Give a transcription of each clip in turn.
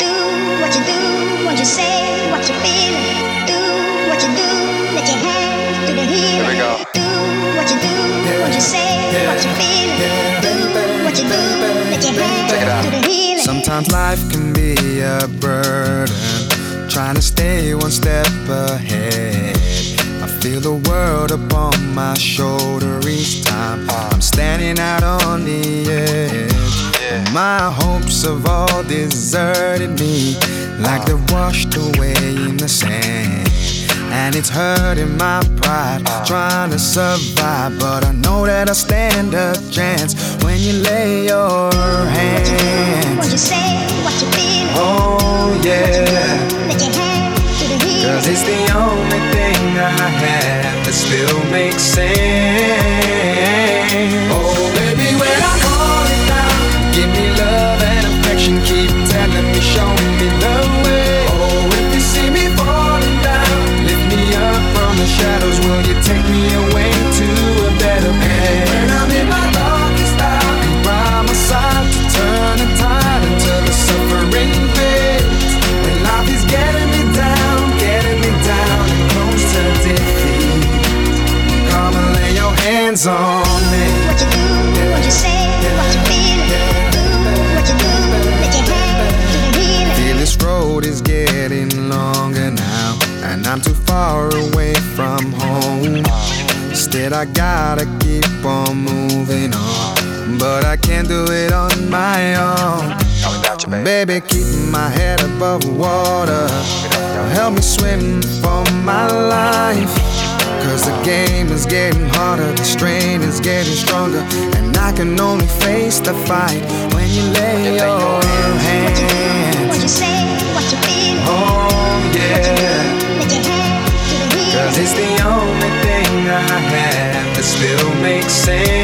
Do what you do, what you say, what you feel. Do what you do, let your hands do the healing. Here we go. Do what you do, what you say, what you feel. Do what you do, let your hands do the healing. Sometimes life can be a burden, trying to stay one step ahead. I feel the world upon my shoulder each time I'm standing out on the edge. My hopes have all deserted me, like they're washed away in the sand. And it's hurting my pride, trying to survive. But I know that I stand a chance when you lay your hands. What you say, what you feel. Oh yeah, let your hands do the healing. 'cause it's the only thing I have that still makes sense. Oh baby, when I'm falling down, give me love and affection, keep telling me, show me the way. Oh, if you see me falling down, lift me up from the shadows, will you take me away to a better place? When I'm in my darkest hour, be by my side to turn the tide until the suffering fades. When life is getting me down and close to defeat, come and lay your hands on me. What you do, what you say, what you feel. Do what you do, let your hands do the healing. Feel this road is getting longer now, and I'm too far away from home. Instead I gotta keep on moving on, but I can't do it on my own. Baby, keep my head above water, help me swim for my life. 'Cause the game is getting harder, the strain is getting stronger, and I can only face the fight when you lay your hands. What you say, what you feel. Oh yeah, let your hands do the healing. 'cause it's the only thing I have that still makes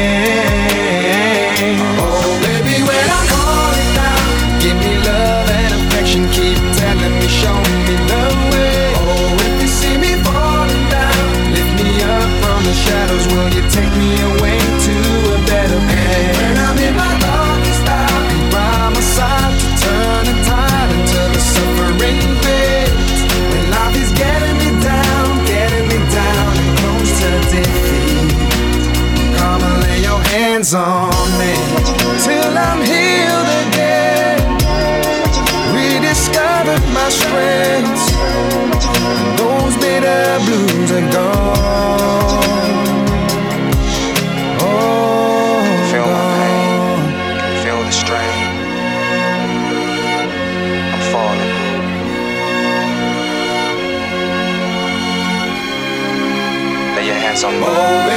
sense. Oh baby, when I'm falling down, give me love and affection, keep telling me, show me the way. Oh, if you see me falling down, lift me up from the shadows, will you take me away to a better place? When I'm in my darkest hour, be by my side to turn the tide until the suffering fades. When life is getting me down and close to defeat, come and lay your hands on me till I'm healed again. Rediscovered my strengths, and those bitter blues are gone. Oh, Feel my pain, gone. feel the strain. I'm falling. Lay your hands on me. Oh,